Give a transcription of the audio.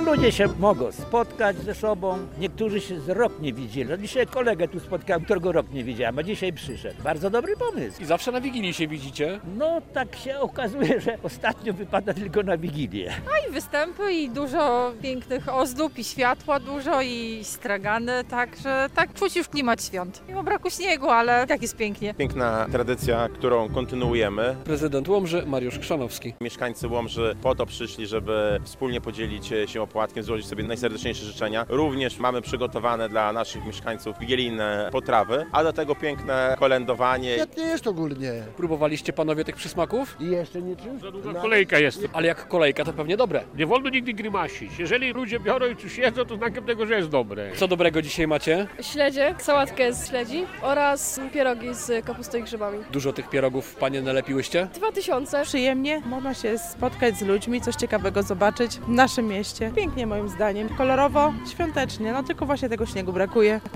ludzie się mogą spotkać ze sobą. Niektórzy się z rok nie widzieli. No dzisiaj kolegę tu spotkałem, którego rok nie widziałem, a dzisiaj przyszedł. Bardzo dobry pomysł. I zawsze na Wigilii się widzicie? No tak się okazuje, że ostatnio wypada tylko na Wigilię. I występy, i dużo pięknych ozdób, i światła dużo, i stragany, także tak czuć już klimat świąt. Mimo braku śniegu, ale tak jest pięknie. Piękna tradycja, którą kontynuujemy. Prezydent Łomży Mariusz Chrzanowski. Mieszkańcy Łomży po to przyszli, żeby wspólnie podzielić się opłatkiem, złożyć sobie najserdeczniejsze życzenia. Również mamy przygotowane dla naszych mieszkańców wigilijne potrawy, a do tego piękne kolędowanie. Świetnie jest ogólnie. Próbowaliście panowie tych przysmaków? I jeszcze niczym? Za długa kolejka jest. Ale jak kolejka, to pewnie dobre. Nie wolno nigdy grymasić. Jeżeli ludzie biorą i coś jedzą, to znakiem tego, że jest dobre. Co dobrego dzisiaj macie? Śledzie, sałatkę z śledzi oraz pierogi z kapustą i grzybami. Dużo tych pierogów panie nalepiłyście? 2000. Przyjemnie, można się spotkać z ludźmi, coś ciekawego zobaczyć w naszym mieście. Pięknie moim zdaniem, kolorowo, świątecznie, no tylko właśnie tego śniegu brakuje.